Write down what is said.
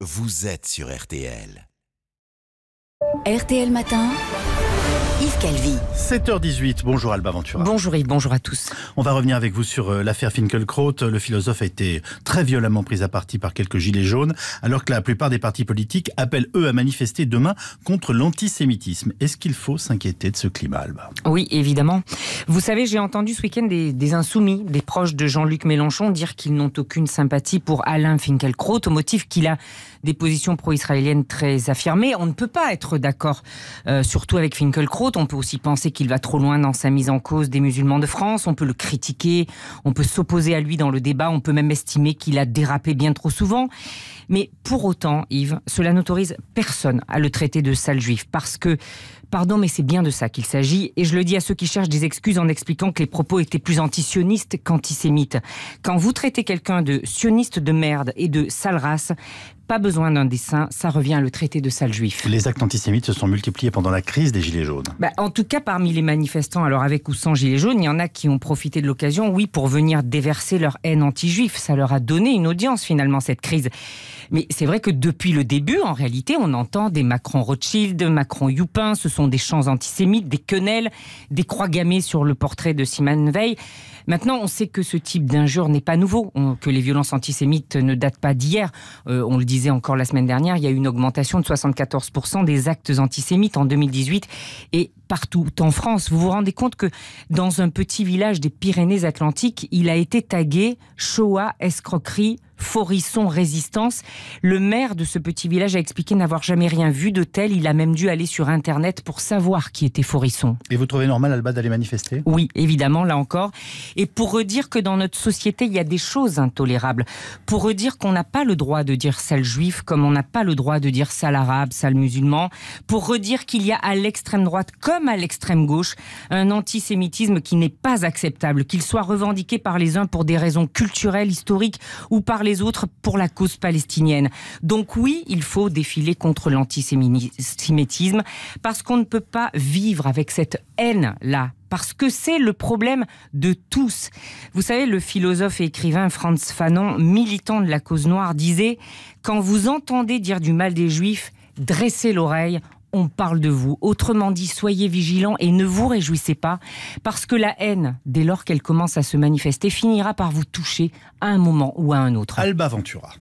vous êtes sur RTL. RTL Matin, Yves Calvi. 7h18, bonjour Alba Ventura. Bonjour Yves, bonjour à tous. On va revenir avec vous sur l'affaire Finkielkraut. Le philosophe a été très violemment pris à partie par quelques gilets jaunes, alors que la plupart des partis politiques appellent eux à manifester demain contre l'antisémitisme. Est-ce qu'il faut s'inquiéter de ce climat, Alba ? Oui, évidemment. Vous savez, j'ai entendu ce week-end des insoumis, des proches de Jean-Luc Mélenchon, dire qu'ils n'ont aucune sympathie pour Alain Finkielkraut, au motif qu'il a des positions pro-israéliennes très affirmées. On ne peut pas être d'accord, surtout avec Finkielkraut. On peut aussi penser qu'il va trop loin dans sa mise en cause des musulmans de France. On peut le critiquer, on peut s'opposer à lui dans le débat. On peut même estimer qu'il a dérapé bien trop souvent. Mais pour autant, Yves, cela n'autorise personne à le traiter de sale juif. Parce que, pardon, mais c'est bien de ça qu'il s'agit. Et je le dis à ceux qui cherchent des excuses en expliquant que les propos étaient plus antisionistes qu'antisémites. Quand vous traitez quelqu'un de sioniste de merde et de sale race, pas besoin d'un dessin, ça revient à le traiter de sale juif. Les actes antisémites se sont multipliés pendant la crise des gilets jaunes. En tout cas, parmi les manifestants, alors avec ou sans gilets jaunes, il y en a qui ont profité de l'occasion, oui, pour venir déverser leur haine anti-juif. Ça leur a donné une audience, finalement, cette crise. Mais c'est vrai que depuis le début, en réalité, on entend des Macron-Rothschild, Macron-Youpin, ce sont des chants antisémites, des quenelles, des croix gammées sur le portrait de Simone Veil. Maintenant, on sait que ce type d'injure n'est pas nouveau, que les violences antisémites ne datent pas d'hier. On le disait encore la semaine dernière, il y a eu une augmentation de 74% des actes antisémites en 2018 et partout en France. Vous vous rendez compte que dans un petit village des Pyrénées-Atlantiques, il a été tagué Shoah, escroquerie, Forisson, résistance. Le maire de ce petit village a expliqué n'avoir jamais rien vu de tel. Il a même dû aller sur Internet pour savoir qui était Forisson. Et vous trouvez normal, Alba, d'aller manifester ? Oui, évidemment, là encore. Et pour redire que dans notre société, il y a des choses intolérables. Pour redire qu'on n'a pas le droit de dire sale juif, comme on n'a pas le droit de dire sale arabe, sale musulman. Pour redire qu'il y a à l'extrême droite, comme à l'extrême gauche, un antisémitisme qui n'est pas acceptable, qu'il soit revendiqué par les uns pour des raisons culturelles, historiques, ou par les autres pour la cause palestinienne. Donc oui, il faut défiler contre l'antisémitisme parce qu'on ne peut pas vivre avec cette haine-là. Parce que c'est le problème de tous. Vous savez, le philosophe et écrivain Frantz Fanon, militant de la cause noire, disait « Quand vous entendez dire du mal des Juifs, dressez l'oreille, on parle de vous. » Autrement dit, soyez vigilants et ne vous réjouissez pas, parce que la haine, dès lors qu'elle commence à se manifester, finira par vous toucher à un moment ou à un autre. Alba Ventura.